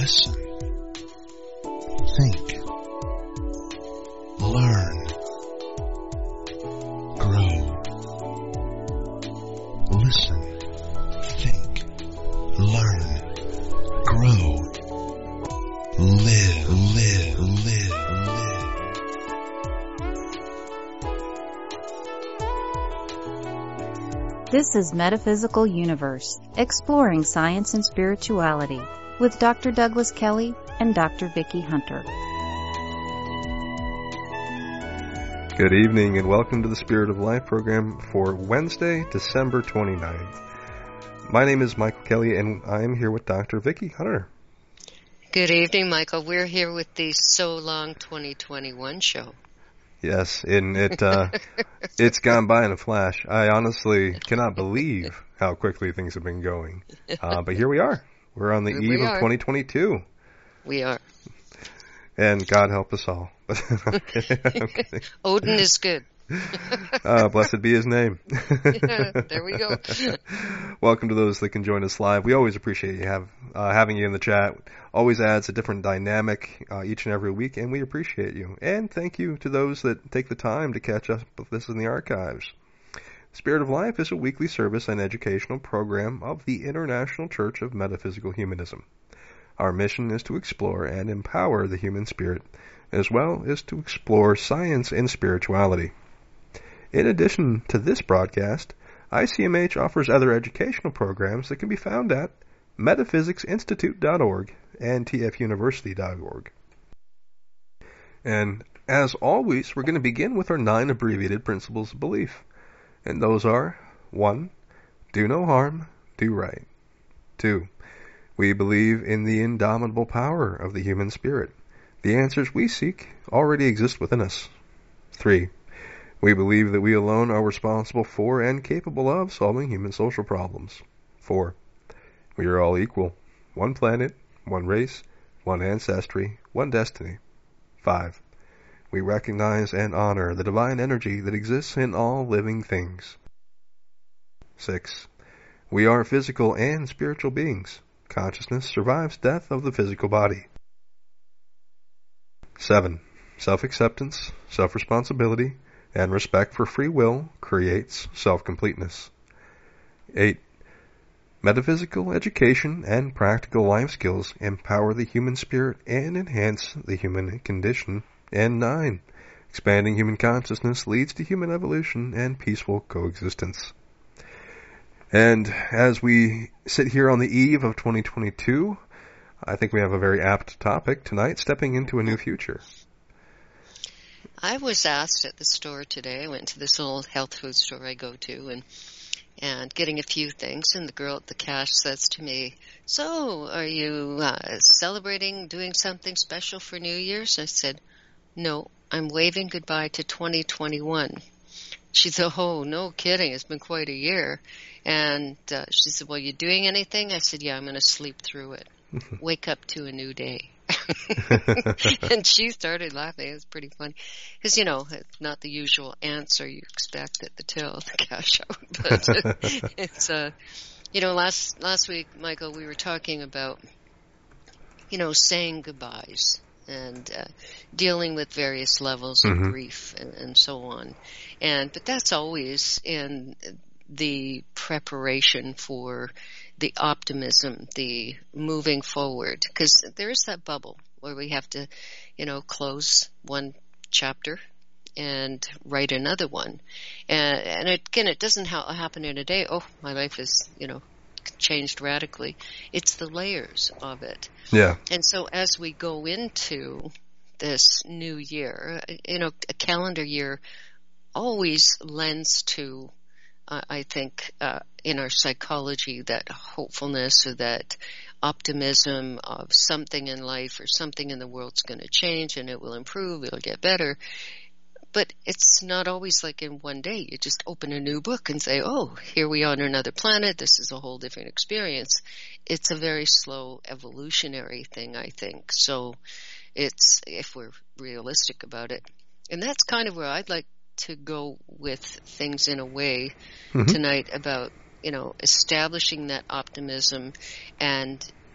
Listen. Think. Learn. Grow. Listen. Think. Learn. Grow. Live. This is Metaphysical Universe, exploring science and spirituality, with Dr. Douglas Kelly and Dr. Vicki Hunter. Good evening and welcome to the Spirit of Life program for Wednesday, December 29th. My name is Michael Kelly and I am here with Dr. Vicki Hunter. Good evening, Michael. We're here with the So Long 2021 show. Yes, and it's gone by in a flash. I honestly cannot believe how quickly things have been going. But here we are. We're on the eve of 2022. We are. And God help us all. I'm kidding. Odin is good. Blessed be his name. There we go. Welcome to those that can join us live. We always appreciate you having you in the chat. Always adds a different dynamic each and every week, and we appreciate you. And thank you to those that take the time to catch up with this in the archives. Spirit of Life is a weekly service and educational program of the International Church of Metaphysical Humanism. Our mission is to explore and empower the human spirit, as well as to explore science and spirituality. In addition to this broadcast, ICMH offers other educational programs that can be found at metaphysicsinstitute.org and tfuniversity.org. And as always, we're going to begin with our 9 abbreviated principles of belief. And those are: 1. Do no harm, do right. 2. We believe in the indomitable power of the human spirit. The answers we seek already exist within us. 3. We believe that we alone are responsible for and capable of solving human social problems. 4. We are all equal. One planet, one race, one ancestry, one destiny. 5. We recognize and honor the divine energy that exists in all living things. 6. We are physical and spiritual beings. Consciousness survives death of the physical body. 7. Self-acceptance, self-responsibility, and respect for free will creates self-completeness. 8. Metaphysical education and practical life skills empower the human spirit and enhance the human condition. And 9. Expanding human consciousness leads to human evolution and peaceful coexistence. And as we sit here on the eve of 2022, I think we have a very apt topic tonight: stepping into a new future. I was asked at the store today. I went to this old health food store I go to and getting a few things, and the girl at the cash says to me, "So, are you celebrating, doing something special for New Year's?" I said, "No, I'm waving goodbye to 2021. She said, "Oh, no kidding, it's been quite a year." And she said, "Well, you doing anything?" I said, "Yeah, I'm going to sleep through it. Wake up to a new day." And she started laughing. It was pretty funny. Because, it's not the usual answer you expect at the till, the cash out. But it's, last week, Michael, we were talking about, saying goodbyes and dealing with various levels of grief and so on. But that's always in the preparation for the optimism, the moving forward, because there is that bubble where we have to, close one chapter and write another one. And again, it doesn't happen in a day. Oh, my life is, changed radically. It's the layers of it. Yeah. And so as we go into this new year, a calendar year always lends to, I think, in our psychology, that hopefulness or that optimism of something in life or something in the world's going to change and it will improve, it'll get better. But it's not always like in one day. You just open a new book and say, oh, here we are on another planet. This is a whole different experience. It's a very slow evolutionary thing, I think. So it's, if we're realistic about it. And that's kind of where I'd like to go with things in a way tonight about, establishing that optimism and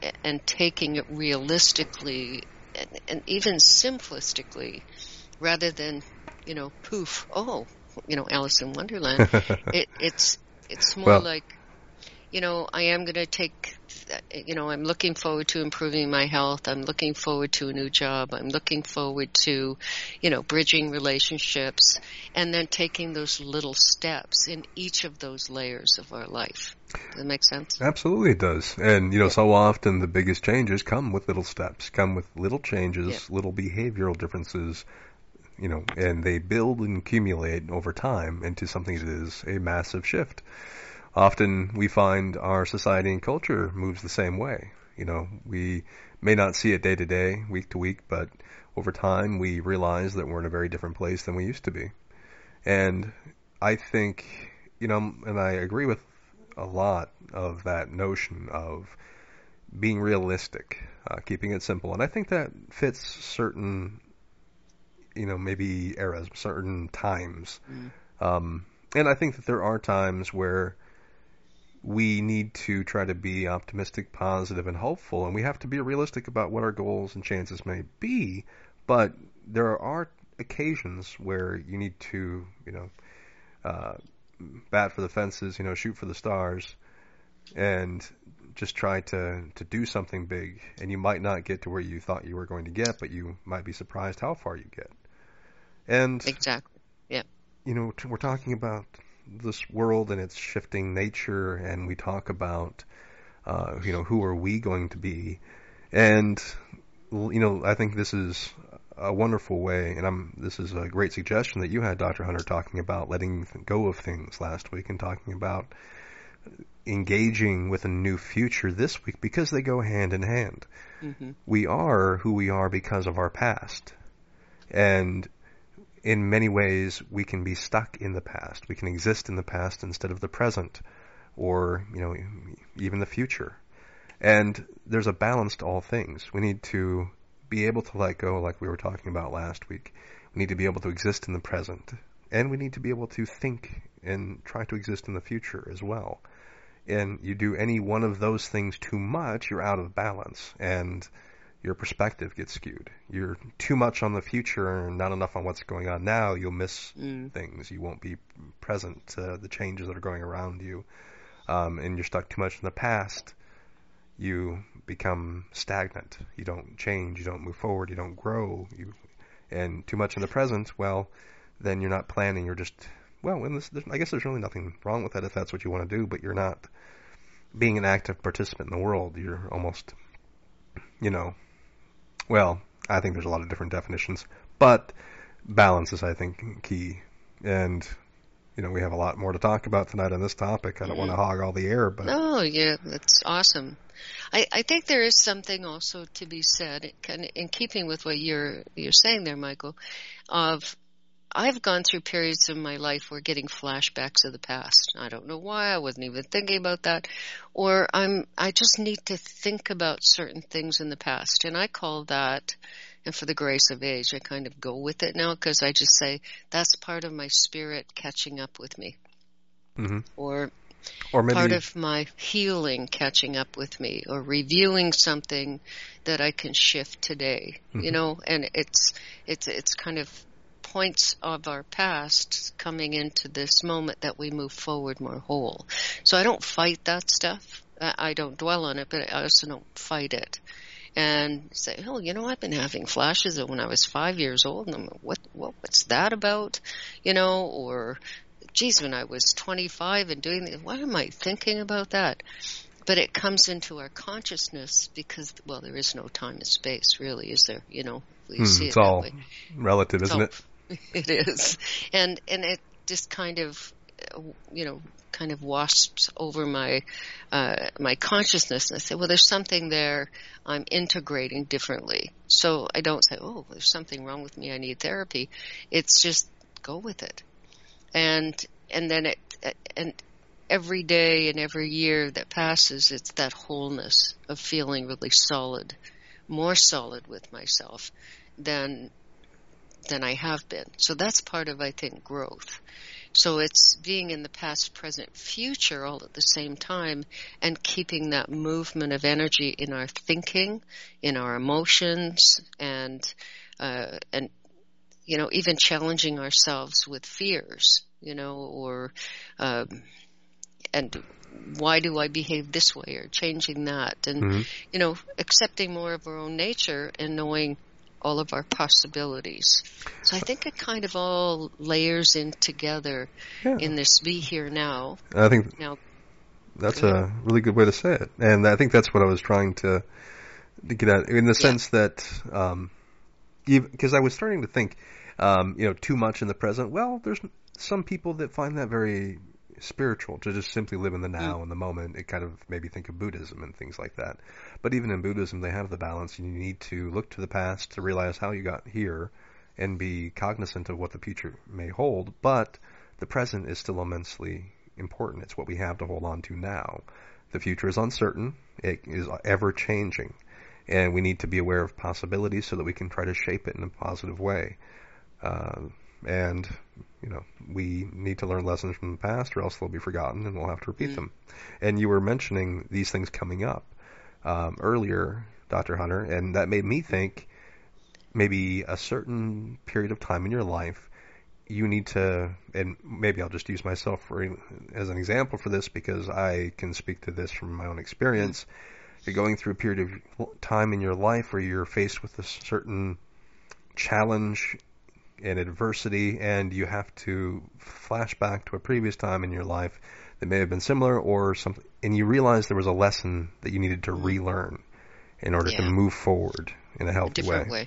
and taking it realistically and even simplistically, rather than, poof, Alice in Wonderland. It's more Well, like, I am going to take, I'm looking forward to improving my health. I'm looking forward to a new job. I'm looking forward to, bridging relationships, and then taking those little steps in each of those layers of our life. Does that make sense? absolutely it does. And, Yeah. so often the biggest changes come with little steps, come with little changes, Yeah. little behavioral differences, and they build and accumulate over time into something that is a massive shift. Often we find our society and culture moves the same way. We may not see it day to day, week to week, but over time we realize that we're in a very different place than we used to be. And I think, and I agree with a lot of that notion of being realistic, keeping it simple. And I think that fits certain, maybe eras, certain times. And I think that there are times where we need to try to be optimistic, positive, and hopeful, and we have to be realistic about what our goals and chances may be, but there are occasions where you need to, bat for the fences, shoot for the stars, and just try to do something big, and you might not get to where you thought you were going to get, but you might be surprised how far you get. And, Exactly. Yeah. we're talking about this world and its shifting nature, and we talk about, who are we going to be? And, I think this is a wonderful way, and this is a great suggestion that you had, Dr. Hunter, talking about letting go of things last week and talking about engaging with a new future this week, because they go hand in hand. Mm-hmm. We are who we are because of our past. And in many ways, we can be stuck in the past. We can exist in the past instead of the present, or, even the future. And there's a balance to all things. We need to be able to let go, like we were talking about last week. We need to be able to exist in the present. And we need to be able to think and try to exist in the future as well. And you do any one of those things too much, you're out of balance, and your perspective gets skewed. You're too much on the future and not enough on what's going on now. You'll miss things. You won't be present to the changes that are going around you. And you're stuck too much in the past. You become stagnant. You don't change. You don't move forward. You don't grow. And too much in the present, well, then you're not planning. You're just, I guess there's really nothing wrong with that if that's what you want to do, but you're not being an active participant in the world. You're almost, I think there's a lot of different definitions, but balance is, I think, key. And, we have a lot more to talk about tonight on this topic. I don't want to hog all the air, but... Oh, yeah, that's awesome. I think there is something also to be said, kind of in keeping with what you're saying there, Michael, of I've gone through periods of my life where getting flashbacks of the past. I don't know why. I wasn't even thinking about that. Or I just need to think about certain things in the past. And I call that, and for the grace of age, I kind of go with it now, because I just say that's part of my spirit catching up with me. Mm-hmm. Or maybe part of my healing catching up with me, or reviewing something that I can shift today. Mm-hmm. And it's kind of points of our past coming into this moment that we move forward more whole. So I don't fight that stuff. I don't dwell on it, but I also don't fight it. And say, I've been having flashes of when I was 5 years old, and I'm like, what's that about? Or, geez, when I was 25 and doing this, what am I thinking about that? But it comes into our consciousness because, there is no time and space, really, is there? We see it's it all that way. relative, isn't it? It is. And it just kind of wasps over my consciousness, and I say, there's something there I'm integrating differently. So I don't say, there's something wrong with me, I need therapy. It's just go with it. And then and every day and every year that passes, it's that wholeness of feeling really solid, more solid with myself than I have been. So that's part of, I think, growth. So it's being in the past, present, future all at the same time, and keeping that movement of energy in our thinking, in our emotions, and even challenging ourselves with fears, or and why do I behave this way, or changing that, and accepting more of our own nature and knowing all of our possibilities. So I think it kind of all layers in together in this be here now. I think that's a really good way to say it. And I think that's what I was trying to get at, in the sense that, because I was starting to think, too much in the present. Well, there's some people that find that very spiritual, to just simply live in the now and the moment. It kind of maybe think of Buddhism and things like that. But even in Buddhism, they have the balance, and you need to look to the past to realize how you got here and be cognizant of what the future may hold. But the present is still immensely important. It's what we have to hold on to now. The future is uncertain. It is ever changing. And we need to be aware of possibilities so that we can try to shape it in a positive way. And we need to learn lessons from the past, or else they'll be forgotten and we'll have to repeat them. And you were mentioning these things coming up earlier, Dr. Hunter, and that made me think maybe a certain period of time in your life you need to, and maybe I'll just use myself as an example for this because I can speak to this from my own experience. You're going through a period of time in your life where you're faced with a certain challenge and adversity, and you have to flash back to a previous time in your life that may have been similar or something, and you realize there was a lesson that you needed to relearn in order to move forward in a healthy way.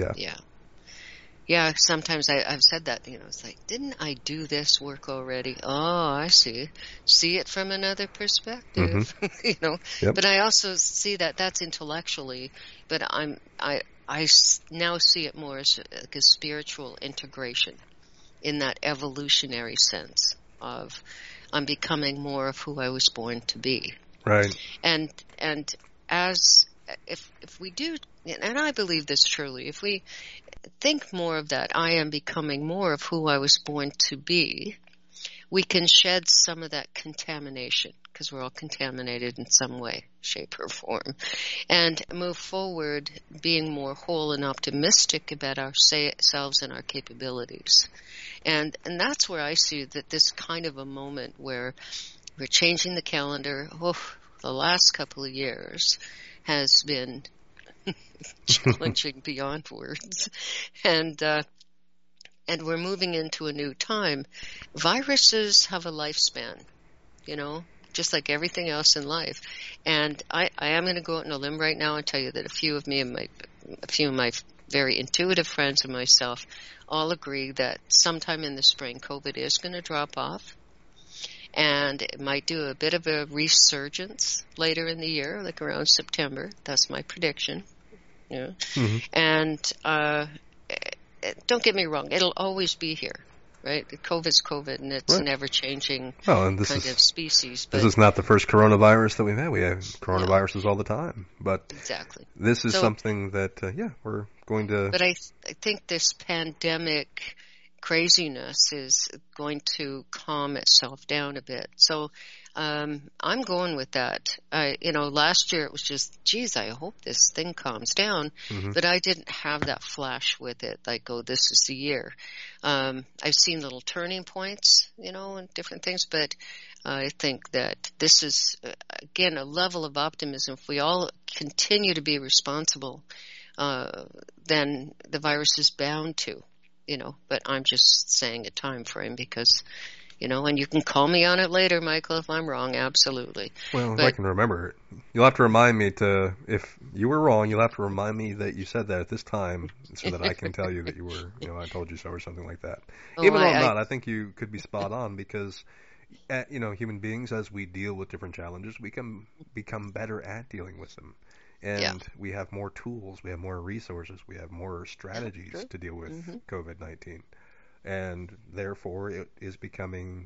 Yeah, sometimes I've said that, it's like, didn't I do this work already? Oh, I see. See it from another perspective, Yep. But I also see that that's intellectually, but I now see it more as like a spiritual integration in that evolutionary sense of I'm becoming more of who I was born to be. Right. And as if we do, and I believe this truly, if we think more of that, I am becoming more of who I was born to be, we can shed some of that contamination, because we're all contaminated in some way, shape, or form, and move forward being more whole and optimistic about ourselves and our capabilities. And that's where I see that this kind of a moment where we're changing the calendar. The last couple of years has been challenging beyond words, and we're moving into a new time. Viruses have a lifespan, just like everything else in life. And I am going to go out on a limb right now and tell you that a few of my very intuitive friends and myself all agree that sometime in the spring, COVID is going to drop off. And it might do a bit of a resurgence later in the year, like around September. That's my prediction. And don't get me wrong, it'll always be here, right? COVID's COVID, and it's an ever-changing kind of species. But this is not the first coronavirus that we've had. We have coronaviruses all the time. But exactly. This is something that, we're going to... But I think this pandemic craziness is going to calm itself down a bit. So I'm going with that. Last year it was just, geez, I hope this thing calms down. But I didn't have that flash with it, like, oh, this is the year. I've seen little turning points, and different things, but I think that this is, again, a level of optimism. If we all continue to be responsible, then the virus is bound to. But I'm just saying a time frame because, and you can call me on it later, Michael, if I'm wrong, absolutely. Well, if I can remember it. You'll have to remind me if you were wrong, you'll have to remind me that you said that at this time so that I can tell you that you were, I told you so or something like that. Even though I'm not, I think you could be spot on because, human beings, as we deal with different challenges, we can become better at dealing with them. And we have more tools, we have more resources, we have more strategies to deal with COVID-19. And therefore, it is becoming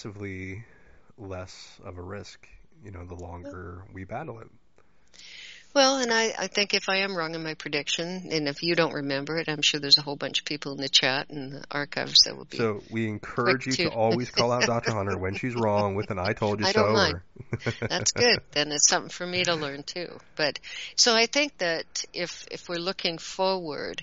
progressively less of a risk, the longer we battle it. Well, and I think if I am wrong in my prediction, and if you don't remember it, I'm sure there's a whole bunch of people in the chat and the archives that will be. So we encourage you to always call out Dr. Hunter when she's wrong with an "I told you so." I don't mind. That's good. Then it's something for me to learn too. But so I think that if we're looking forward,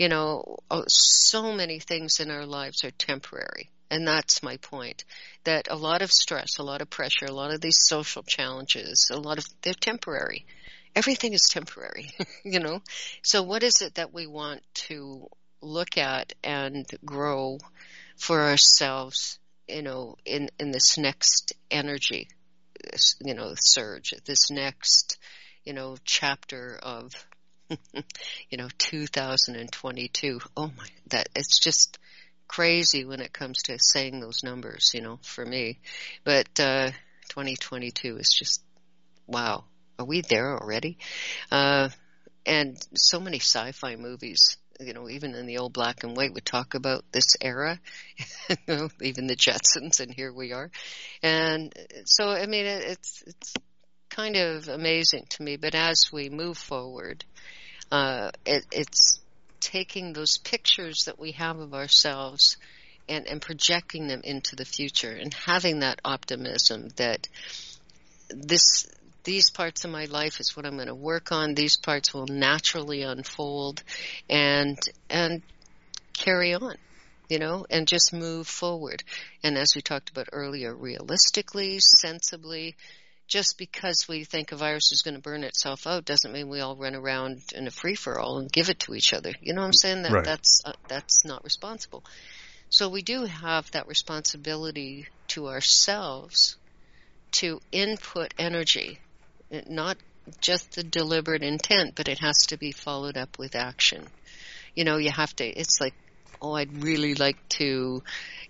so many things in our lives are temporary. And that's my point, that a lot of stress, a lot of pressure, a lot of these social challenges, they're temporary. Everything is temporary, So what is it that we want to look at and grow for ourselves, in this next energy, surge, this next, chapter of, 2022. Oh my, it's just crazy when it comes to saying those numbers, for me. But 2022 is just, wow. Are we there already? And so many sci-fi movies, even in the old black and white, would talk about this era, even the Jetsons, and here we are. And so, I mean, it's kind of amazing to me. But as we move forward, it's taking those pictures that we have of ourselves and projecting them into the future and having that optimism that these parts of my life is what I'm going to work on. These parts will naturally unfold and carry on, and just move forward. And as we talked about earlier, realistically, sensibly, just because we think a virus is going to burn itself out doesn't mean we all run around in a free-for-all and give it to each other. You know what I'm saying? Right. That's not responsible. So we do have that responsibility to ourselves to input energy. Not just the deliberate intent, but it has to be followed up with action. You have to, it's like, I'd really like to,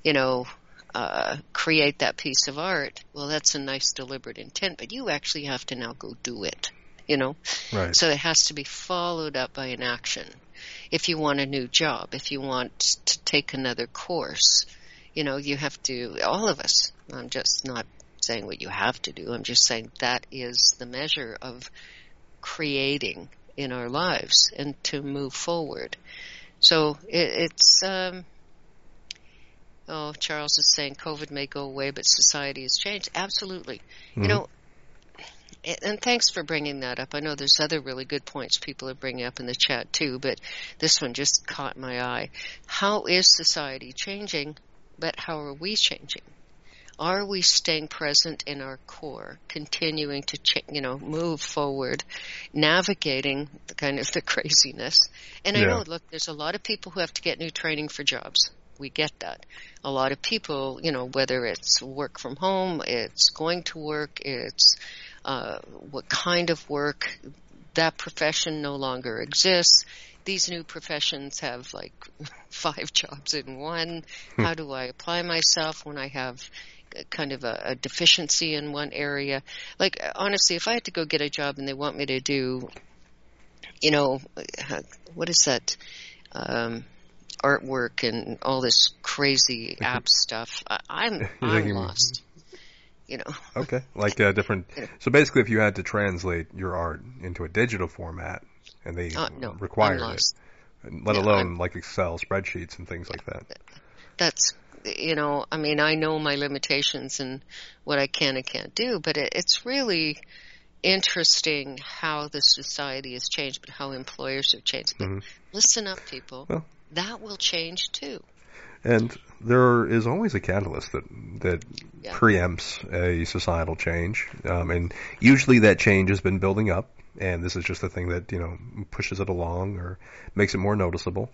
create that piece of art. Well, that's a nice deliberate intent, but you actually have to now go do it, Right. So it has to be followed up by an action. If you want a new job, if you want to take another course, you have to, all of us, I'm just not saying what you have to do. I'm just saying that is the measure of creating in our lives and to move forward. So it's Charles is saying COVID may go away, but society has changed. Absolutely. Mm-hmm. And thanks for bringing that up. I know there's other really good points people are bringing up in the chat too, but this one just caught my eye. How is society changing, but how are we changing? Are we staying present in our core, continuing to, move forward, navigating the craziness? And I know, look, there's a lot of people who have to get new training for jobs. We get that. A lot of people, whether it's work from home, it's going to work, it's what kind of work, that profession no longer exists. These new professions have 5 jobs in one. How do I apply myself when I have kind of a deficiency in one area? Honestly, if I had to go get a job and they want me to do, what is that, artwork and all this crazy app stuff, I'm lost. Okay, different. So basically, if you had to translate your art into a digital format, and they required it, let alone Excel spreadsheets and things like that. That's, I know my limitations and what I can and can't do, but it's really interesting how the society has changed, but how employers have changed. But listen up, people. Well, that will change too. And there is always a catalyst that preempts a societal change, and usually that change has been building up, and this is just the thing that pushes it along or makes it more noticeable.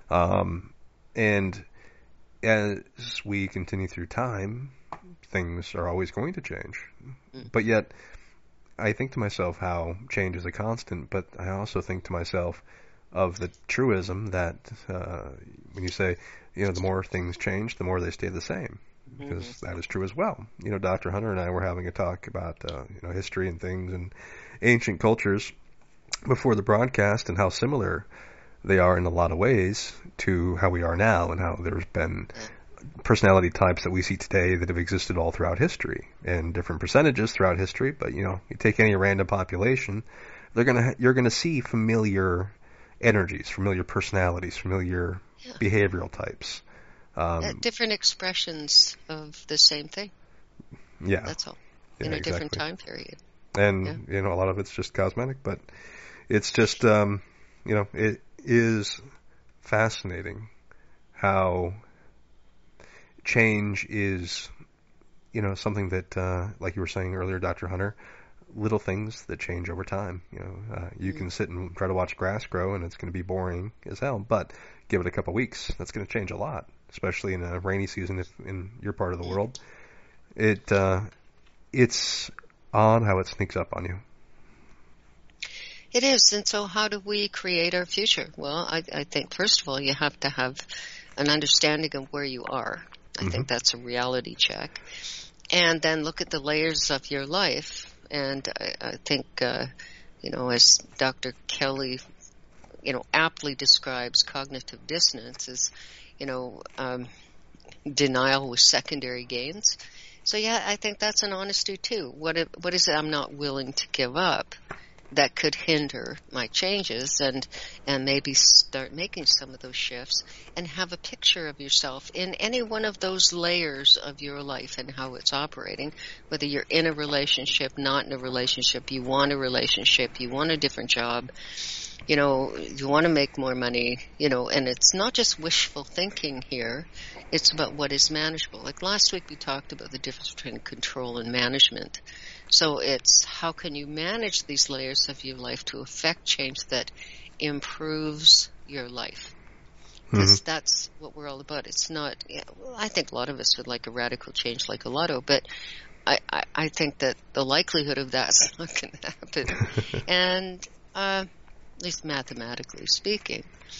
And as we continue through time, things are always going to change. But yet, I think to myself how change is a constant, but I also think to myself of the truism that when you say, the more things change, the more they stay the same, because that is true as well. Dr. Hunter and I were having a talk about history and things and ancient cultures before the broadcast, and how similar they are in a lot of ways to how we are now, and how there's been personality types that we see today that have existed all throughout history and different percentages throughout history. But you take any random population, you're gonna see familiar energies, familiar personalities, familiar behavioral types. Different expressions of the same thing. Yeah. That's all. Yeah, In a exactly. different time period. And, a lot of it's just cosmetic, but it's just, it is fascinating how change is, something that, like you were saying earlier, Dr. Hunter, little things that change over time. You can sit and try to watch grass grow and it's going to be boring as hell, but give it a couple weeks, that's going to change a lot, especially in a rainy season if in your part of the world. It's odd how it sneaks up on you. It is. And so how do we create our future? Well, I think, first of all, you have to have an understanding of where you are. I think that's a reality check. And then look at the layers of your life. And I think, as Dr. Kelly, aptly describes cognitive dissonance as, denial with secondary gains. So, I think that's an honesty, too. What is it I'm not willing to give up that could hinder my changes, and maybe start making some of those shifts, and have a picture of yourself in any one of those layers of your life and how it's operating, whether you're in a relationship, not in a relationship, you want a relationship, you want a different job, you want to make more money, and it's not just wishful thinking here, it's about what is manageable. Like last week we talked about the difference between control and management. So it's how can you manage these layers of your life to affect change that improves your life? Because that's what we're all about. It's not, I think a lot of us would like a radical change like a lotto, but I think that the likelihood of that's not going to happen. And at least mathematically speaking.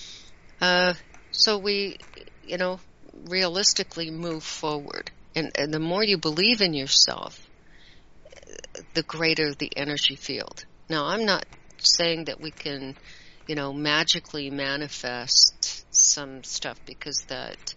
So we, realistically move forward. And the more you believe in yourself, the greater the energy field. Now, I'm not saying that we can, magically manifest some stuff, because that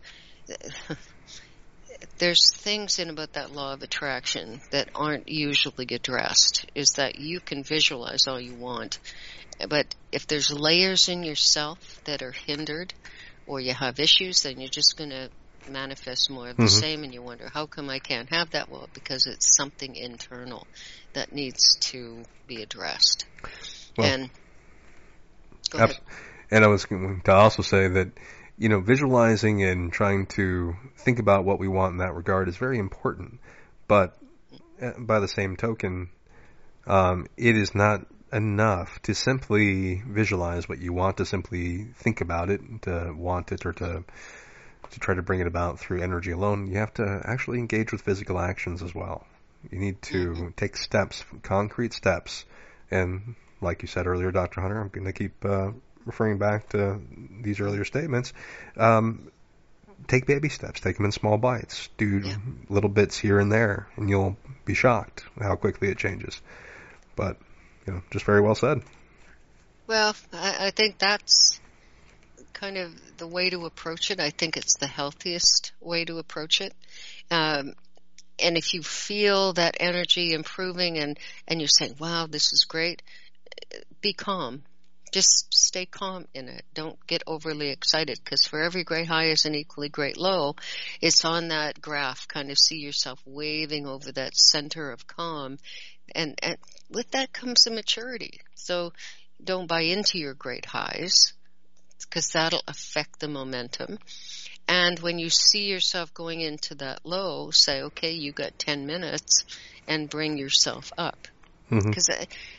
there's things in about that law of attraction that aren't usually addressed, is that you can visualize all you want. But if there's layers in yourself that are hindered or you have issues, then you're just going to manifest more of the same, and you wonder, how come I can't have that? Well, because it's something internal that needs to be addressed. Well, and go ahead. And I was going to also say that, visualizing and trying to think about what we want in that regard is very important. But by the same token, it is not enough to simply visualize what you want, to simply think about it, to want it, or to try to bring it about through energy alone. You have to actually engage with physical actions as well. You need to take steps, concrete steps. And like you said earlier, Dr. Hunter, I'm going to keep referring back to these earlier statements. Take baby steps. Take them in small bites. Do little bits here and there, and you'll be shocked how quickly it changes. But, just very well said. Well, I think that's kind of the way to approach it. I think it's the healthiest way to approach it. And if you feel that energy improving and you're saying, wow, this is great, be calm. Just stay calm in it. Don't get overly excited, because for every great high is an equally great low. It's on that graph. Kind of see yourself waving over that center of calm. And with that comes a maturity. So don't buy into your great highs, because that'll affect the momentum. And when you see yourself going into that low, say, okay, you got 10 minutes, and bring yourself up. Because,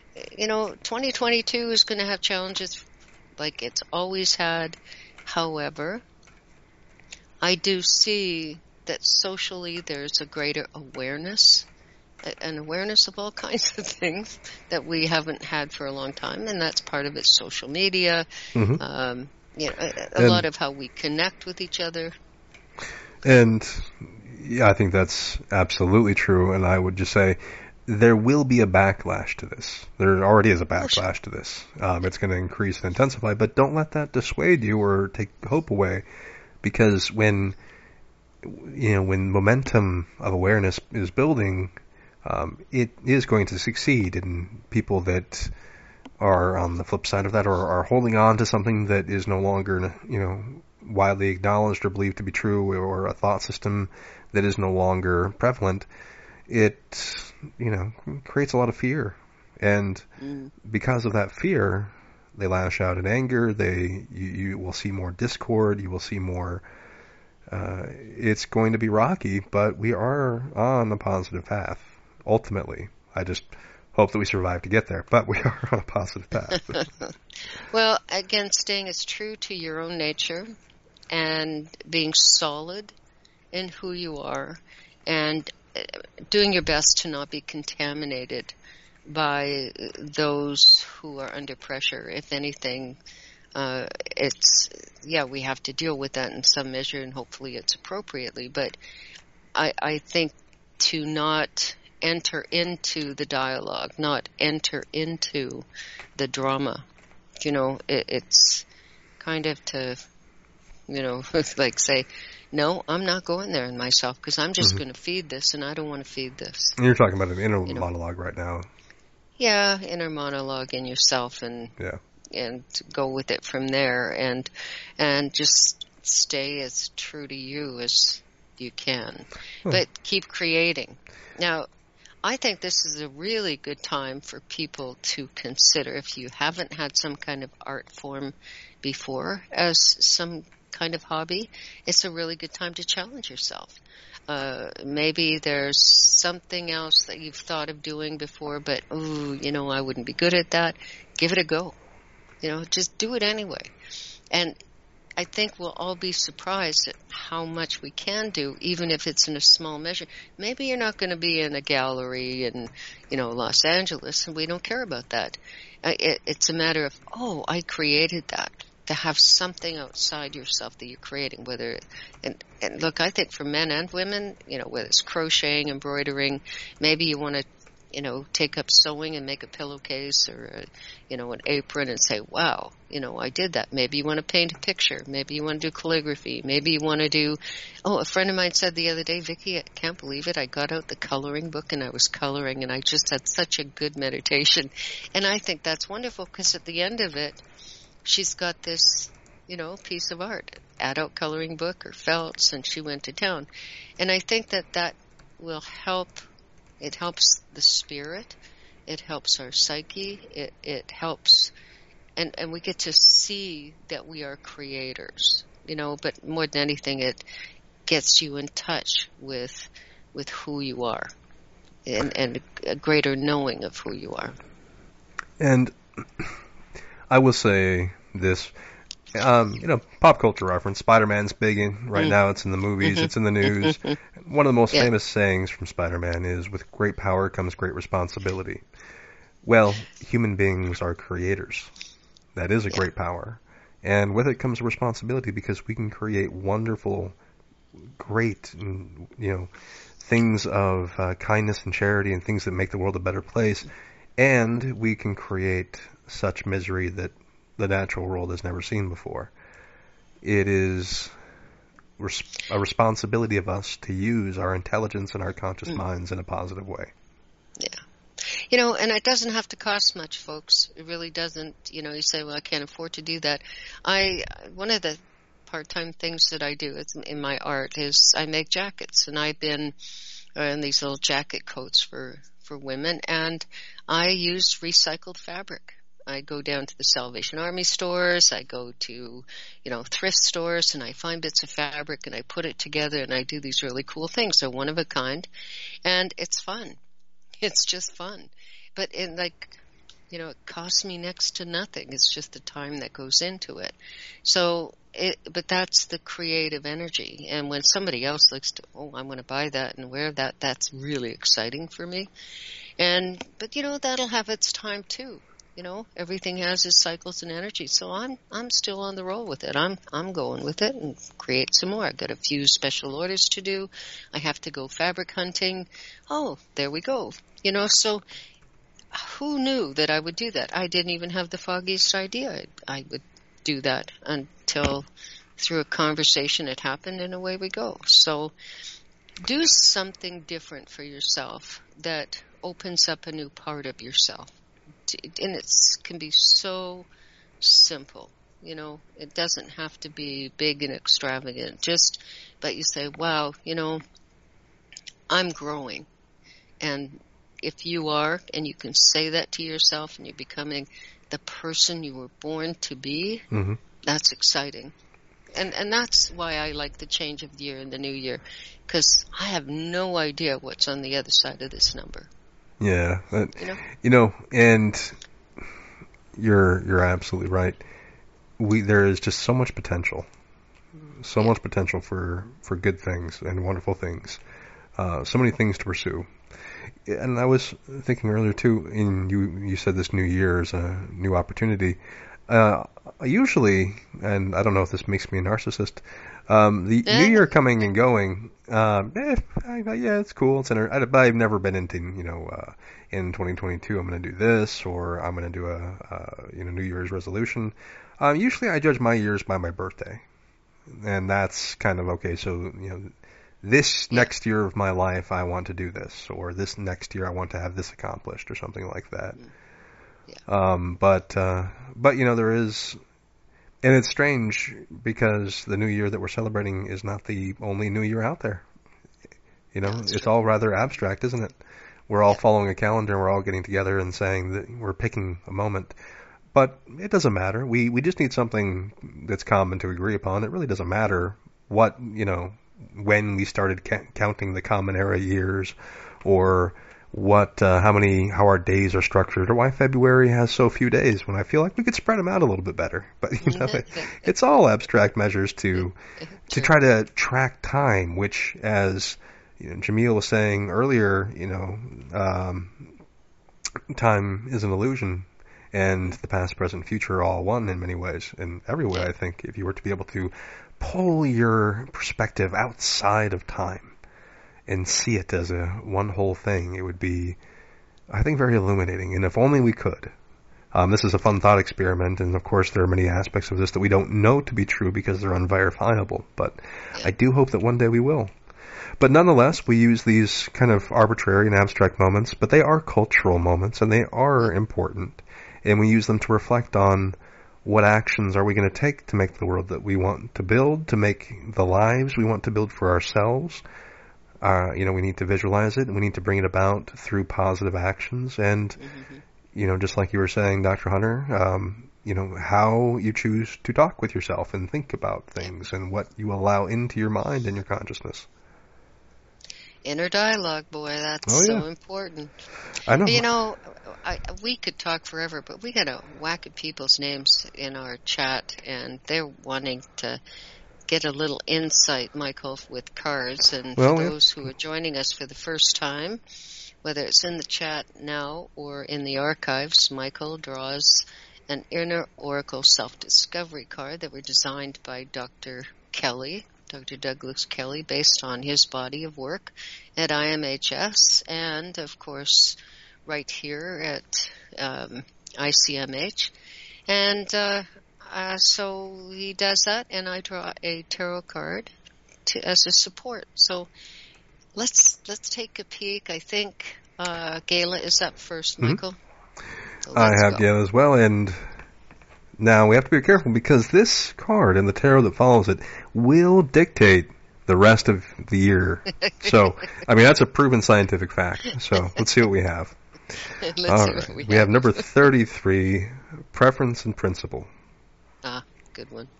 2022 is going to have challenges like it's always had. However, I do see that socially there's a greater awareness, an awareness of all kinds of things that we haven't had for a long time, and that's part of it, social media, a lot of how we connect with each other. And I think that's absolutely true, and I would just say there will be a backlash to this. There already is a backlash to this. It's going to increase and intensify, but don't let that dissuade you or take hope away, because when momentum of awareness is building, it is going to succeed in people that are on the flip side of that, or are holding on to something that is no longer, widely acknowledged or believed to be true, or a thought system that is no longer prevalent, it, creates a lot of fear. And because of that fear, they lash out in anger. You will see more discord. You will see more. It's going to be rocky, but we are on a positive path. Ultimately, I just hope that we survive to get there. But we are on a positive path. Well, again, staying as true to your own nature and being solid in who you are, and doing your best to not be contaminated by those who are under pressure. If anything, we have to deal with that in some measure, and hopefully it's appropriately. But I think to not enter into the dialogue, not enter into the drama, it's kind of to, like say, no, I'm not going there in myself, because I'm just going to feed this, and I don't want to feed this. And you're talking about an inner monologue right now. Yeah, inner monologue in yourself, and go with it from there, and just stay as true to you as you can, but keep creating. Now, I think this is a really good time for people to consider, if you haven't had some kind of art form before as some kind of hobby, it's a really good time to challenge yourself. Maybe there's something else that you've thought of doing before, but, I wouldn't be good at that. Give it a go. Just do it anyway. And I think we'll all be surprised at how much we can do, even if it's in a small measure. Maybe you're not going to be in a gallery in, Los Angeles, and we don't care about that. It's a matter of, I created that. To have something outside yourself that you're creating, and look, I think for men and women, whether it's crocheting, embroidering, maybe you want to, take up sewing and make a pillowcase or, an apron and say, wow, I did that. Maybe you want to paint a picture. Maybe you want to do calligraphy. Maybe you want to do, a friend of mine said the other day, Vicki, I can't believe it. I got out the coloring book and I was coloring, and I just had such a good meditation. And I think that's wonderful, because at the end of it, she's got this, piece of art, adult coloring book or felts, and she went to town. And I think that will help. It helps the spirit. It helps our psyche. It helps, and we get to see that we are creators, but more than anything, it gets you in touch with who you are, and a greater knowing of who you are. And I will say this, pop culture reference. Spider-Man's big right now. It's in the movies. It's in the news. One of the most famous sayings from Spider-Man is, with great power comes great responsibility. Well, human beings are creators. That is a great power. And with it comes a responsibility, because we can create wonderful, great, things of kindness and charity, and things that make the world a better place. And we can create such misery that the natural world has never seen before. It is a responsibility of us to use our intelligence and our conscious minds in a positive way. Yeah. And it doesn't have to cost much, folks. It really doesn't. You say, well, I can't afford to do that. One of the part-time things that I do in my art is I make jackets, and I've been in these little jacket coats for women, and I use recycled fabric. I go down to the Salvation Army stores, I go to, thrift stores, and I find bits of fabric, and I put it together, and I do these really cool things. They're one of a kind, and it's fun. It's just fun. But it costs me next to nothing. It's just the time that goes into it. But that's the creative energy. And when somebody else looks to, I'm going to buy that and wear that, that's really exciting for me. But that'll have its time too. Everything has its cycles and energy. So I'm still on the roll with it. I'm going with it and create some more. I've got a few special orders to do. I have to go fabric hunting. Oh, there we go. So who knew that I would do that? I didn't even have the foggiest idea I would do that until through a conversation it happened, and away we go. So do something different for yourself that opens up a new part of yourself. and it can be so simple. You know, it doesn't have to be big and extravagant. But you say, wow, you know, I'm growing. And if you are, and you can say that to yourself, and you're becoming the person you were born to be, that's exciting. And that's why I like the change of the year and the new year, because I have no idea what's on the other side of this number. Yeah, and you're absolutely right. There is just so much potential, much potential for good things and wonderful things. So many things to pursue. And I was thinking earlier too, you said this new year is a new opportunity. Usually, and I don't know if this makes me a narcissist, the new year coming and going, yeah, it's cool. But I've never been into, in 2022 I'm going to do this, or I'm going to do a New Year's resolution. Usually I judge my years by my birthday, and that's kind of okay. So, this next year of my life I want to do this, or this next year I want to have this accomplished, or something like that. Yeah. But there is, and it's strange because the new year that we're celebrating is not the only new year out there. It's all rather abstract, isn't it? We're all following a calendar, and we're all getting together and saying that we're picking a moment. But it doesn't matter. We just need something that's common to agree upon. It really doesn't matter what, when we started counting the common era years, or how our days are structured, or why February has so few days, when I feel like we could spread them out a little bit better. But it's all abstract measures to try to track time, which, as Jamil was saying earlier, time is an illusion, and the past, present, future are all one in many ways. In every way, I think, if you were to be able to pull your perspective outside of time and see it as one whole thing, it would be, I think, very illuminating. And if only we could. This is a fun thought experiment, and of course there are many aspects of this that we don't know to be true because they're unverifiable, but I do hope that one day we will. But nonetheless, we use these kind of arbitrary and abstract moments, but they are cultural moments, and they are important, and we use them to reflect on what actions are we going to take to make the world that we want to build, to make the lives we want to build for ourselves. We need to visualize it, and we need to bring it about through positive actions. And, just like you were saying, Dr. Hunter, how you choose to talk with yourself and think about things, and what you allow into your mind and your consciousness. Inner dialogue, boy, that's so important. I know. We could talk forever, but we got a whack of people's names in our chat, and they're wanting to get a little insight, Michael, with cards. And for those who are joining us for the first time, whether it's in the chat now or in the archives, Michael draws an Inner Oracle Self-Discovery card that were designed by Dr. Douglas Kelly, based on his body of work at IMHS, and, of course, right here at ICMH. And so he does that, and I draw a tarot card as a support. So let's take a peek. I think Gayla is up first, Michael. So I have Gayla as well, and now we have to be careful, because this card and the tarot that follows it will dictate the rest of the year. So, that's a proven scientific fact. So let's see what we have. We have number 33, Preference and Principle. Good one.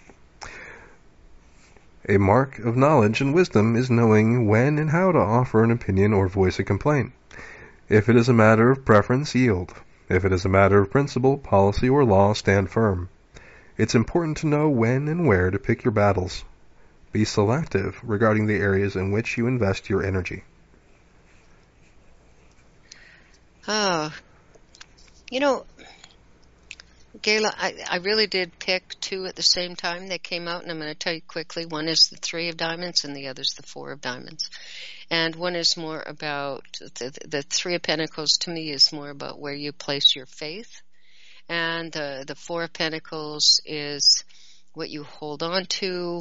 A mark of knowledge and wisdom is knowing when and how to offer an opinion or voice a complaint. If it is a matter of preference, yield. If it is a matter of principle, policy, or law, stand firm. It's important to know when and where to pick your battles. Be selective regarding the areas in which you invest your energy. Gayla, I really did pick two at the same time. They came out, and I'm going to tell you quickly. One is the 3 of diamonds, and the other is the 4 of diamonds. And one is more about, the 3 of pentacles to me is more about where you place your faith. And the 4 of pentacles is what you hold on to.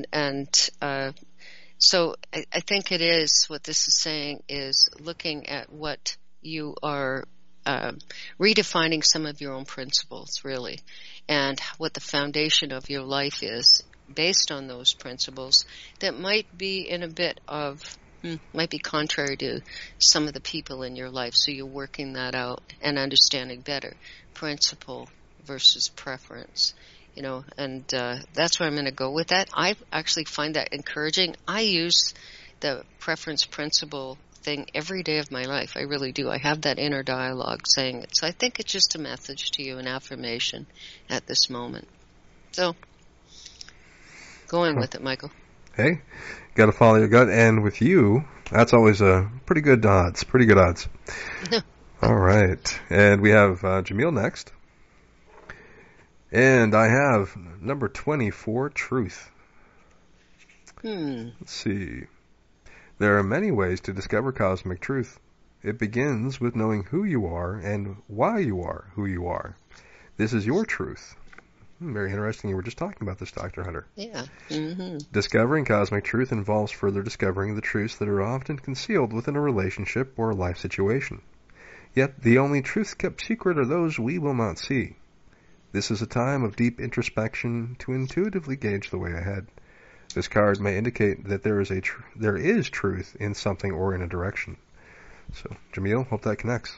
So I think it is, what this is saying is looking at what you are redefining some of your own principles, really, and what the foundation of your life is based on those principles that might be in a bit of, might be contrary to some of the people in your life. So you're working that out and understanding better principle versus preference. And that's where I'm going to go with that. I actually find that encouraging. I use the preference principle thing every day of my life. I really do. I have that inner dialogue saying it. So I think it's just a message to you, an affirmation at this moment. So, going with it, Michael. Hey, got to follow your gut. And with you, that's always a pretty good odds. All right. And we have Jamil next. And I have number 24, truth. Let's see. There are many ways to discover cosmic truth. It begins with knowing who you are and why you are who you are. This is your truth. Very interesting. You were just talking about this, Dr. Hunter. Yeah. Discovering cosmic truth involves further discovering the truths that are often concealed within a relationship or a life situation. Yet the only truths kept secret are those we will not see. This is a time of deep introspection to intuitively gauge the way ahead. This card may indicate that there is truth in something or in a direction. So, Jamil, hope that connects.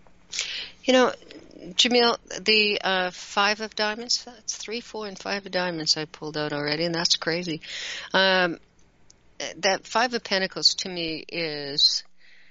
Jamil, the 5 of diamonds, that's 3, 4, and 5 of diamonds I pulled out already, and that's crazy. That 5 of pentacles to me is,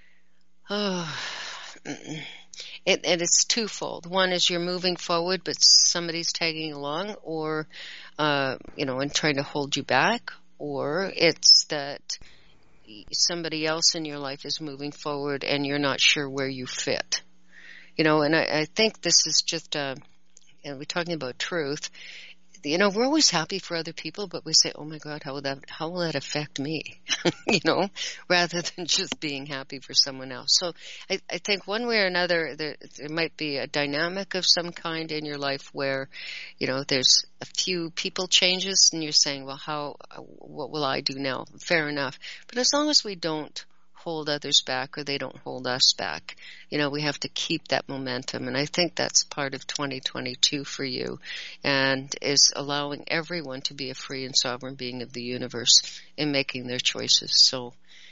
it's twofold. One is you're moving forward, but somebody's tagging along, or, and trying to hold you back, or it's that somebody else in your life is moving forward and you're not sure where you fit. And I think this is just, we're talking about truth. We're always happy for other people, but we say, oh my God, how will that affect me? Rather than just being happy for someone else. So I think one way or another, there might be a dynamic of some kind in your life where, there's a few people changes and you're saying, well, what will I do now? Fair enough. But as long as we don't hold others back or they don't hold us back, we have to keep that momentum. And I think that's part of 2022 for you, and is allowing everyone to be a free and sovereign being of the universe in making their choices. So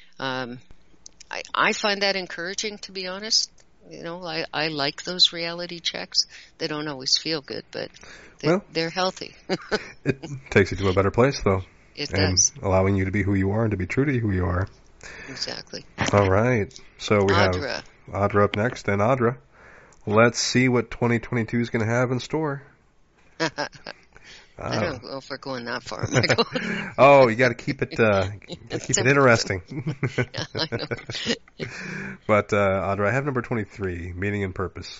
I find that encouraging, to be honest. I like those reality checks. They don't always feel good, but they're healthy. It takes you to a better place, though. It does. Allowing you to be who you are and to be true to who you are. Exactly. All right. So we Audra. have Audra up next. And Audra, let's see what 2022 is going to have in store. I don't know if we're going that far, Michael. Oh, you got to keep it interesting. Yeah, I know. But Audra, I have number 23, meaning and purpose.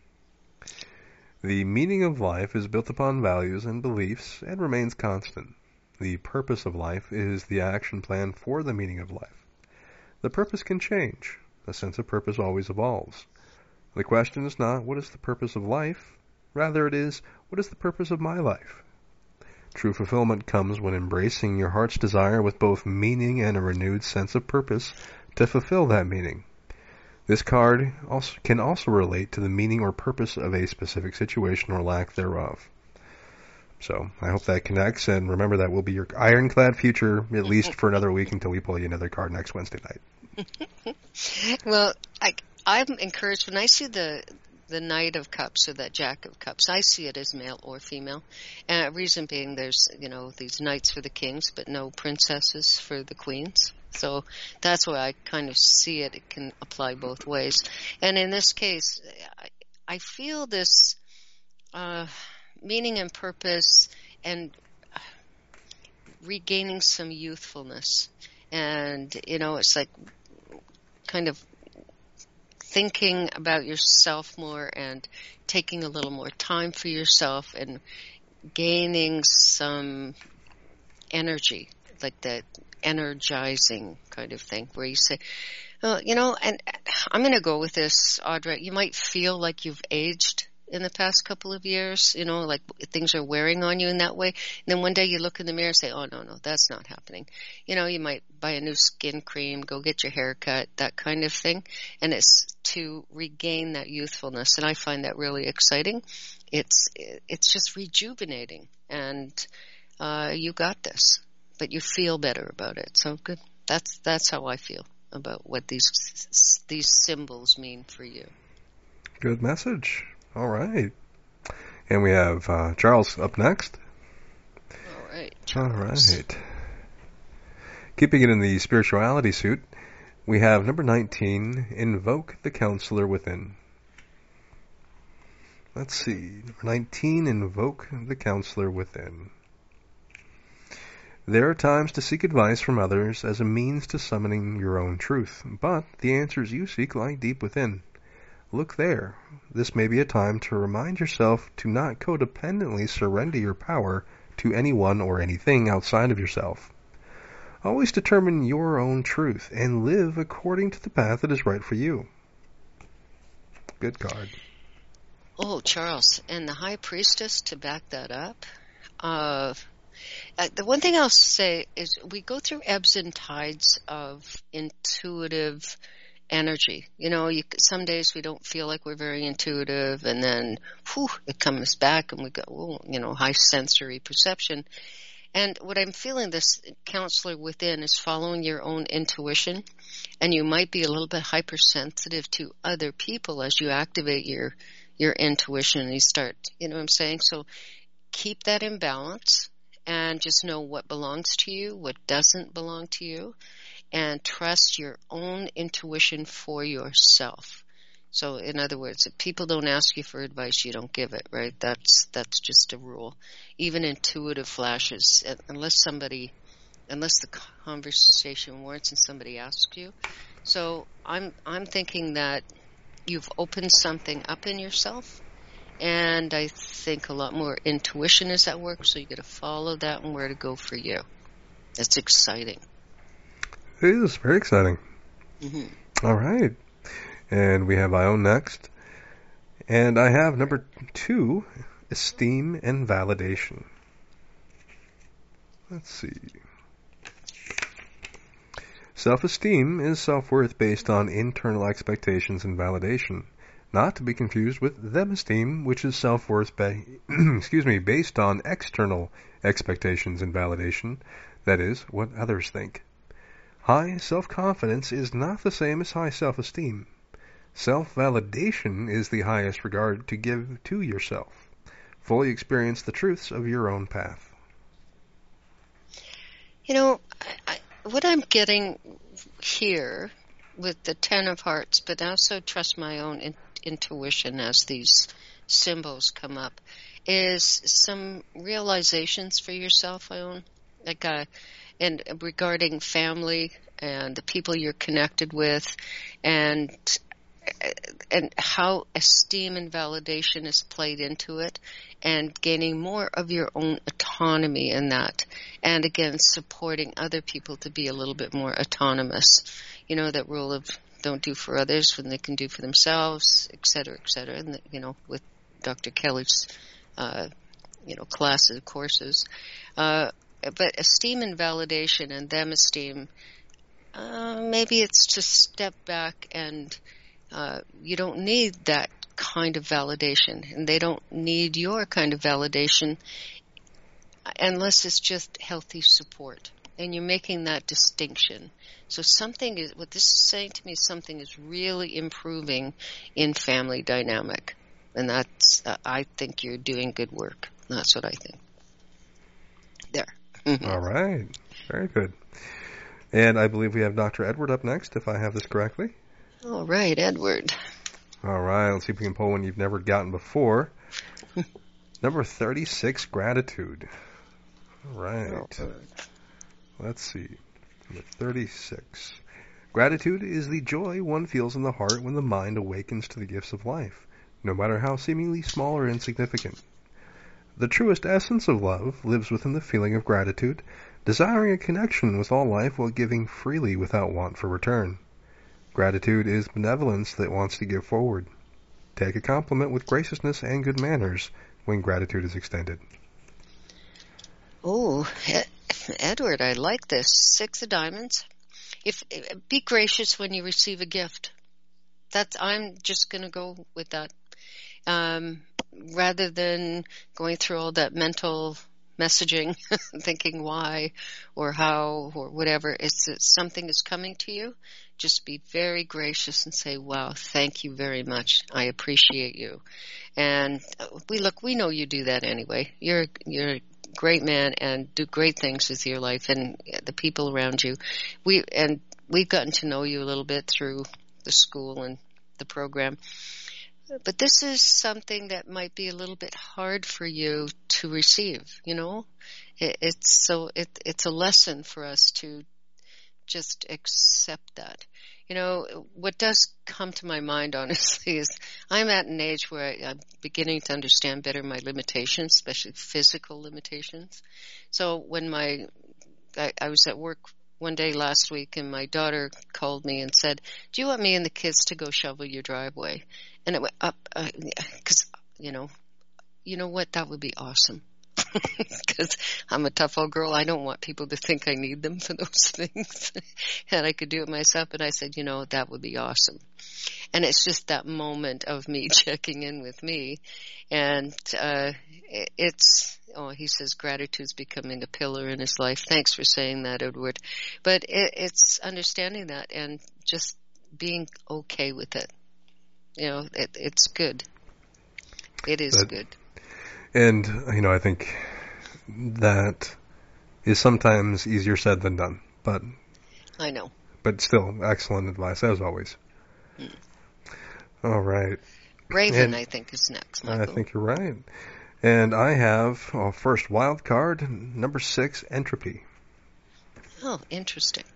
The meaning of life is built upon values and beliefs and remains constant. The purpose of life is the action plan for the meaning of life. The purpose can change. The sense of purpose always evolves. The question is not, what is the purpose of life? Rather, it is, what is the purpose of my life? True fulfillment comes when embracing your heart's desire with both meaning and a renewed sense of purpose to fulfill that meaning. This card can also relate to the meaning or purpose of a specific situation or lack thereof. So I hope that connects, and remember that will be your ironclad future, at least for another week until we pull you another card next Wednesday night. Well, I'm encouraged when I see the Knight of Cups or that Jack of Cups. I see it as male or female. And reason being, there's these knights for the kings, but no princesses for the queens. So that's why I kind of see it. It can apply both ways. And in this case, I feel this meaning and purpose and regaining some youthfulness. And, it's like kind of thinking about yourself more and taking a little more time for yourself and gaining some energy, like that energizing kind of thing where you say, well, and I'm going to go with this, Audra, you might feel like you've aged in the past couple of years? Like things are wearing on you in that way. And then one day you look in the mirror and say, oh, no, that's not happening. You might buy a new skin cream, go get your hair cut, that kind of thing. And it's to regain that youthfulness. And I find that really exciting. It's just rejuvenating. And you got this, but you feel better about it. So good. That's how I feel about what these symbols mean for you. Good message. All right. And we have Charles up next. All right, Charles. All right. Keeping it in the spirituality suit, we have number 19, Invoke the Counselor Within. Let's see. Number 19, Invoke the Counselor Within. There are times to seek advice from others as a means to summoning your own truth, but the answers you seek lie deep within. Look there. This may be a time to remind yourself to not codependently surrender your power to anyone or anything outside of yourself. Always determine your own truth and live according to the path that is right for you. Good card. Oh, Charles, and the High Priestess to back that up. The one thing I'll say is we go through ebbs and tides of intuitive energy. Some days we don't feel like we're very intuitive, and then it comes back and we go, high sensory perception. And what I'm feeling, this counselor within is following your own intuition, and you might be a little bit hypersensitive to other people as you activate your intuition and you start, you know what I'm saying? So keep that in balance and just know what belongs to you, what doesn't belong to you, and trust your own intuition for yourself. So in other words, if people don't ask you for advice, you don't give it, right? That's just a rule. Even intuitive flashes, unless the conversation warrants and somebody asks you. So I'm thinking that you've opened something up in yourself, and I think a lot more intuition is at work, so you got to follow that and where to go for you. It's exciting. It is very exciting. Mm-hmm. All right. And we have Ione next. And I have number 2, Esteem and Validation. Let's see. Self-esteem is self-worth based on internal expectations and validation, not to be confused with them-esteem, which is self-worth based on external expectations and validation, that is, what others think. High self-confidence is not the same as high self-esteem. Self-validation is the highest regard to give to yourself. Fully experience the truths of your own path. What I'm getting here with the 10 of Hearts, but also trust my own intuition as these symbols come up, is some realizations for yourself, Ione, and regarding family and the people you're connected with, and how esteem and validation is played into it, and gaining more of your own autonomy in that, and again supporting other people to be a little bit more autonomous. That rule of don't do for others when they can do for themselves, et cetera, and with Dr. Kelly's classes, courses, but esteem and validation and them esteem, maybe it's to step back and you don't need that kind of validation, and they don't need your kind of validation unless it's just healthy support. And you're making that distinction. So what this is saying to me, something is really improving in family dynamic. And that's, I think you're doing good work. That's what I think. There. All right. Very good. And I believe we have Dr. Edward up next, if I have this correctly. All right, Edward. All right, let's see if we can pull one you've never gotten before. Number 36, Gratitude. All right. Let's see. Number 36. Gratitude is the joy one feels in the heart when the mind awakens to the gifts of life, no matter how seemingly small or insignificant. The truest essence of love lives within the feeling of gratitude, desiring a connection with all life while giving freely without want for return. Gratitude is benevolence that wants to give forward. take a compliment with graciousness and good manners when gratitude is extended. Oh, Edward, I like this. 6 of diamonds. Be gracious when you receive a gift. I'm just going to go with that. Rather than going through all that mental messaging, thinking why or how or whatever, something is coming to you, just be very gracious and say, wow, thank you very much. I appreciate you. And we know you do that anyway. You're a great man and do great things with your life and the people around you. We've gotten to know you a little bit through the school and the program. But this is something that might be a little bit hard for you to receive, you know? It's a lesson for us to just accept that. You know, what does come to my mind, honestly, is I'm at an age where I'm beginning to understand better my limitations, especially physical limitations. So when I was at work one day last week and my daughter called me and said, do you want me and the kids to go shovel your driveway? And it went up, because, you know what, that would be awesome. Because I'm a tough old girl. I don't want people to think I need them for those things. And I could do it myself. But I said, that would be awesome. And it's just that moment of me checking in with me. And he says gratitude's becoming a pillar in his life. Thanks for saying that, Edward. But it's understanding that and just being okay with it. It's good. It is good. And, I think that is sometimes easier said than done. But I know. But still, excellent advice, as always. All right. Raven, I think, is next, Michael. I think you're right. And I have, first wild card, number 6, entropy. Oh, interesting.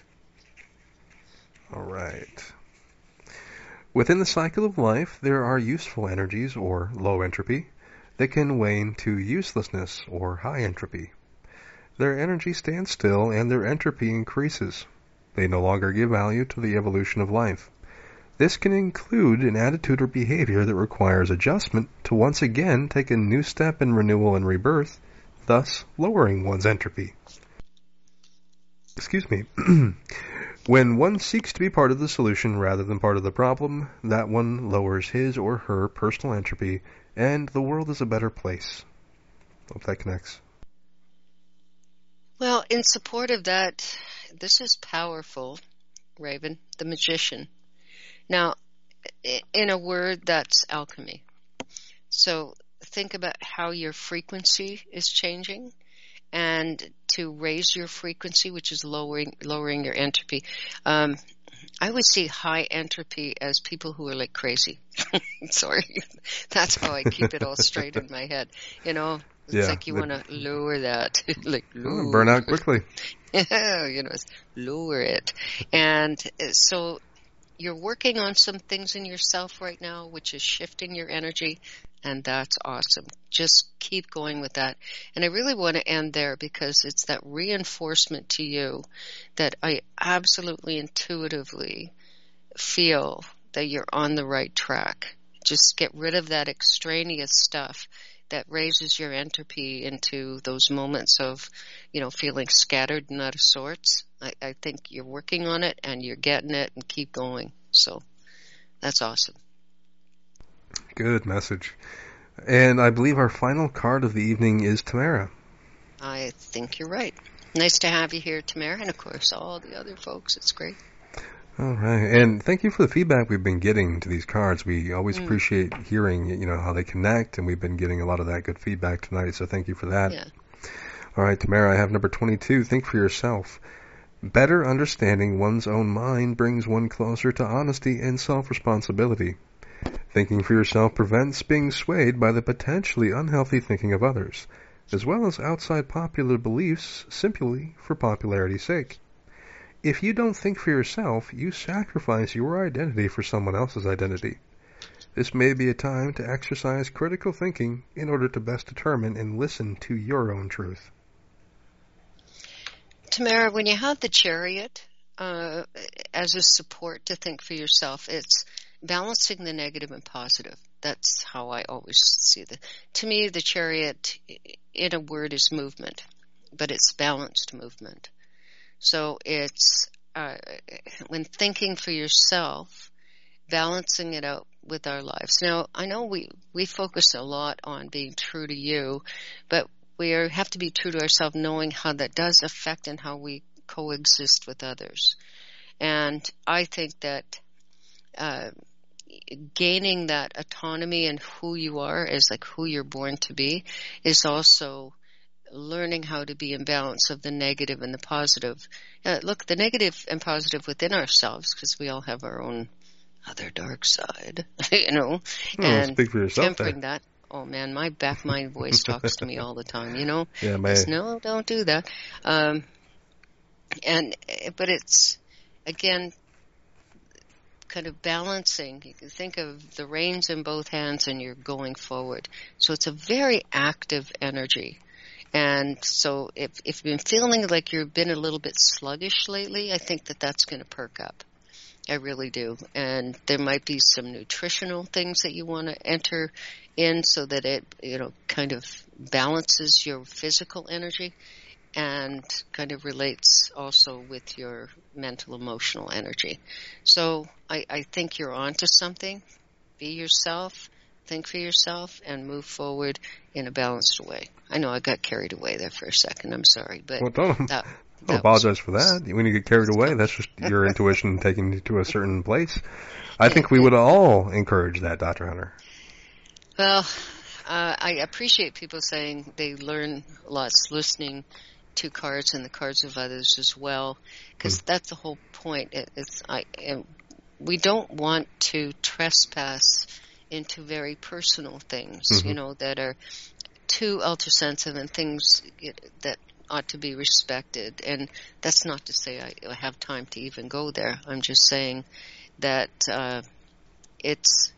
All right. Within the cycle of life, there are useful energies, or low entropy, that can wane to uselessness, or high entropy. Their energy stands still and their entropy increases. They no longer give value to the evolution of life. This can include an attitude or behavior that requires adjustment to once again take a new step in renewal and rebirth, thus lowering one's entropy. Excuse me. When one seeks to be part of the solution rather than part of the problem, that one lowers his or her personal entropy, and the world is a better place. Hope that connects. Well, in support of that, this is powerful, Raven, the magician. Now, in a word, that's alchemy. So think about how your frequency is changing, and to raise your frequency, which is lowering your entropy. I would see high entropy as people who are like crazy. Sorry. That's how I keep it all straight in my head. It's like you want to lower that. Burn out quickly. Lower it. And so you're working on some things in yourself right now, which is shifting your energy, and that's awesome. Just keep going with that. And I really want to end there because it's that reinforcement to you that I absolutely intuitively feel that you're on the right track. Just get rid of that extraneous stuff that raises your entropy into those moments of, feeling scattered and out of sorts. I think you're working on it and you're getting it, and keep going. So that's awesome. Good message. And I believe our final card of the evening is Tamara. I think you're right. Nice to have you here, Tamara, and of course all the other folks. It's great. All right. And thank you for the feedback we've been getting to these cards. We always appreciate hearing, how they connect, and we've been getting a lot of that good feedback tonight, so thank you for that. Yeah. All right, Tamara, I have number 22. Think for yourself. Better understanding one's own mind brings one closer to honesty and self-responsibility. Thinking for yourself prevents being swayed by the potentially unhealthy thinking of others, as well as outside popular beliefs simply for popularity's sake. If you don't think for yourself, you sacrifice your identity for someone else's identity. This may be a time to exercise critical thinking in order to best determine and listen to your own truth. Tamara, when you have the Chariot as a support to think for yourself, balancing the negative and positive. That's how I always see it. To me, the chariot, in a word, is movement, but it's balanced movement. So it's when thinking for yourself, balancing it out with our lives. Now, I know we focus a lot on being true to you, but we have to be true to ourselves, knowing how that does affect and how we coexist with others. And I think that gaining that autonomy in who you are as like who you're born to be is also learning how to be in balance of the negative and the positive. Look, the negative and positive within ourselves, because we all have our own other dark side, and speak for yourself tempering that. Oh man, my back mind voice talks to me all the time, Yeah, no, don't do that. But it's, again, kind of balancing. You can think of the reins in both hands and you're going forward. So it's a very active energy. And so if you've been feeling like you've been a little bit sluggish lately, I think that's going to perk up. I really do. And there might be some nutritional things that you want to enter in so that it, kind of balances your physical energy and kind of relates also with your mental, emotional energy. So I think you're onto something. Be yourself, think for yourself, and move forward in a balanced way. I know I got carried away there for a second. I'm sorry, but don't apologize for that. When you get carried away, that's just your intuition taking you to a certain place. I think we would all encourage that, Dr. Hunter. Well, I appreciate people saying they learn lots listening to cards and the cards of others as well, because that's the whole point. We don't want to trespass into very personal things, that are too ultra-sensitive and things that ought to be respected. And that's not to say I have time to even go there. I'm just saying that it's,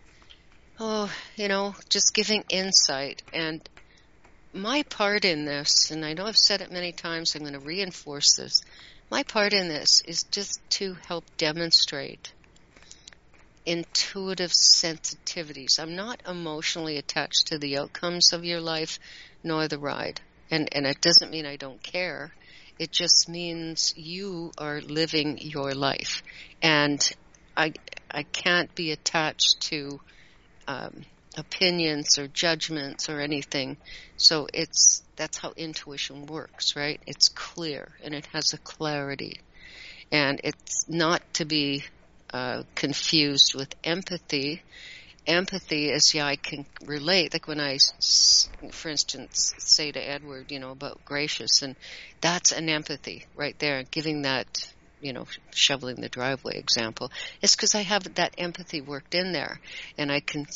just giving insight. And my part in this, and I know I've said it many times, I'm going to reinforce this, my part in this is just to help demonstrate intuitive sensitivities. I'm not emotionally attached to the outcomes of your life nor the ride. And it doesn't mean I don't care. It just means you are living your life. And I can't be attached to opinions or judgments or anything. So that's how intuition works, right? It's clear and it has a clarity. And it's not to be confused with empathy. Empathy is, I can relate. Like when I, for instance, say to Edward, about gracious, and that's an empathy right there, giving that, shoveling the driveway example. It's because I have that empathy worked in there, and I can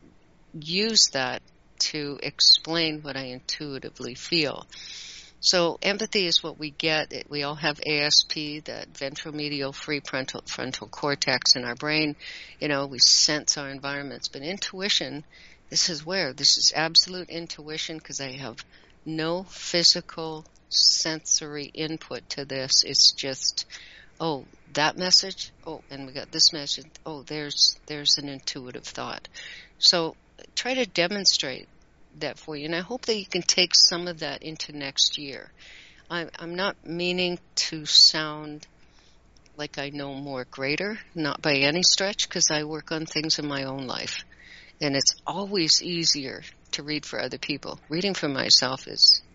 use that to explain what I intuitively feel. So empathy is what we get. We all have ASP, that ventromedial free frontal cortex in our brain. We sense our environments. But intuition, this is absolute intuition, because I have no physical sensory input to this. It's just, that message. And we got this message. There's an intuitive thought. So try to demonstrate that for you, and I hope that you can take some of that into next year. I'm not meaning to sound like I know more greater, not by any stretch, because I work on things in my own life, and it's always easier to read for other people. Reading for myself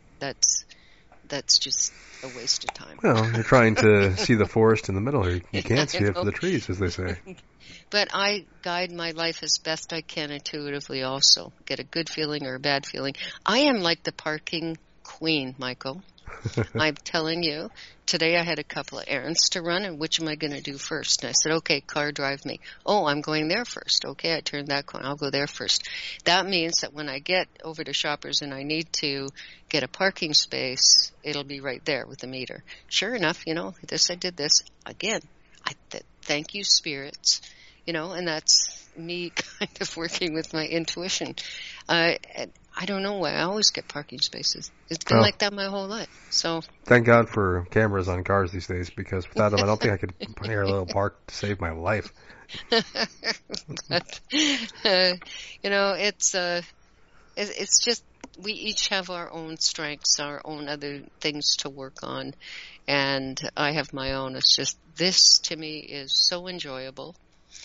that's just a waste of time. Well, you're trying to see the forest in the middle. You can't see it for the trees, as they say. But I guide my life as best I can intuitively also. Get a good feeling or a bad feeling. I am like the parking queen, Michael. I'm telling you, today I had a couple of errands to run, and which am I going to do first? And I said, okay, car, drive me. I'm going there first. Okay, I turned that corner. I'll go there first. That means that when I get over to Shoppers and I need to get a parking space, it'll be right there with the meter. Sure enough, I did this. Again, thank you, spirits. And that's me kind of working with my intuition. I don't know why I always get parking spaces. It's been like that my whole life. So thank God for cameras on cars these days, because without them, I don't think I could hire a little park to save my life. But, it's just we each have our own strengths, our own other things to work on, and I have my own. It's just this to me is so enjoyable.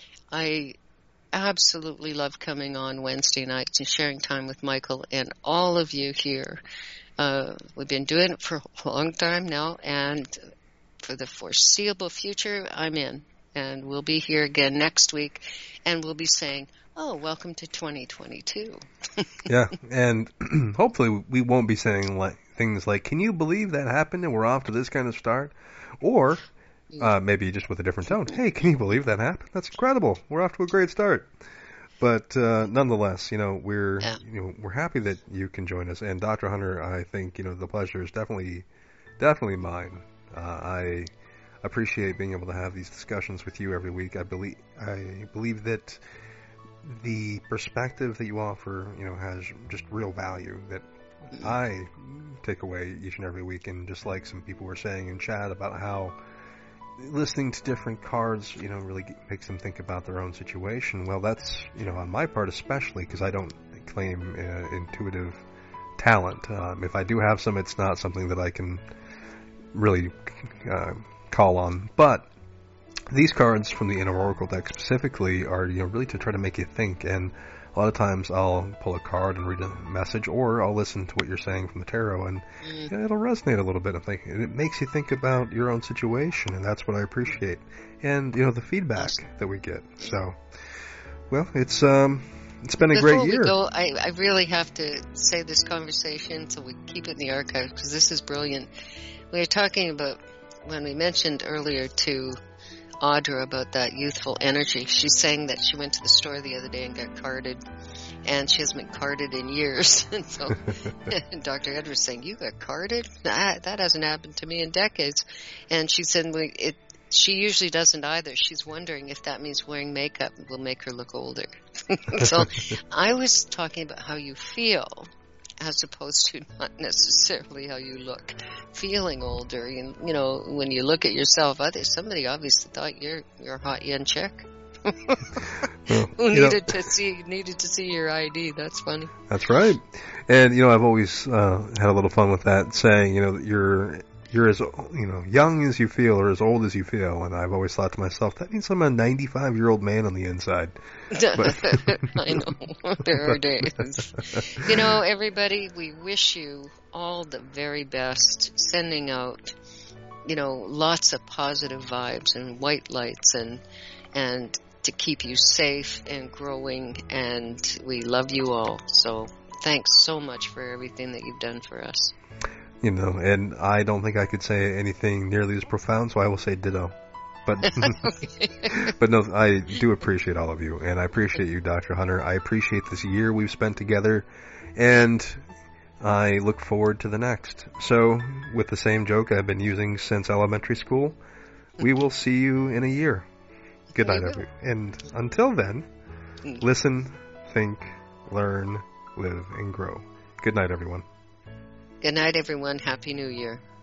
I absolutely love coming on Wednesday nights and sharing time with Michael and all of you here. We've been doing it for a long time now, and for the foreseeable future, I'm in. And we'll be here again next week, and we'll be saying, oh, welcome to 2022. Yeah, and hopefully we won't be saying things like, can you believe that happened and we're off to this kind of start? Or maybe just with a different tone. Hey, can you believe that happened? That's incredible. We're off to a great start. But nonetheless, we're happy that you can join us. And Dr. Hunter, I think the pleasure is definitely mine. I appreciate being able to have these discussions with you every week. I believe that the perspective that you offer, has just real value that I take away each and every week. And just like some people were saying in chat about how listening to different cards, really makes them think about their own situation. Well, that's, on my part especially, because I don't claim intuitive talent. If I do have some, it's not something that I can really call on. But these cards from the Inner Oracle deck specifically are, really to try to make you think. And a lot of times I'll pull a card and read a message, or I'll listen to what you're saying from the tarot, and it'll resonate a little bit. It makes you think about your own situation, and that's what I appreciate. And the feedback that we get. So, well, it's been a great year. Before we go, I really have to say this conversation so we keep it in the archive, because this is brilliant. We were talking about, when we mentioned earlier to Audra about that youthful energy, she's saying that she went to the store the other day and got carded, and she hasn't been carded in years. And so Dr. Ed was saying, you got carded? That hasn't happened to me in decades. And she said she usually doesn't either. She's wondering if that means wearing makeup will make her look older. So I was talking about how you feel, as opposed to not necessarily how you look. Feeling older, and when you look at yourself, somebody obviously thought you're a hot young chick. Who needed to see your ID. That's funny. That's right. And I've always had a little fun with that, saying that you're as young as you feel, or as old as you feel. And I've always thought to myself, that means I'm a 95-year-old man on the inside. I know. There are days. Everybody, we wish you all the very best, sending out lots of positive vibes and white lights, and to keep you safe and growing. And we love you all. So thanks so much for everything that you've done for us. And I don't think I could say anything nearly as profound, so I will say ditto. But but no, I do appreciate all of you, and I appreciate you, Dr. Hunter. I appreciate this year we've spent together, and I look forward to the next. So, with the same joke I've been using since elementary school, we will see you in a year. Good night, everyone. And until then, listen, think, learn, live, and grow. Good night, everyone. Good night, everyone. Happy New Year.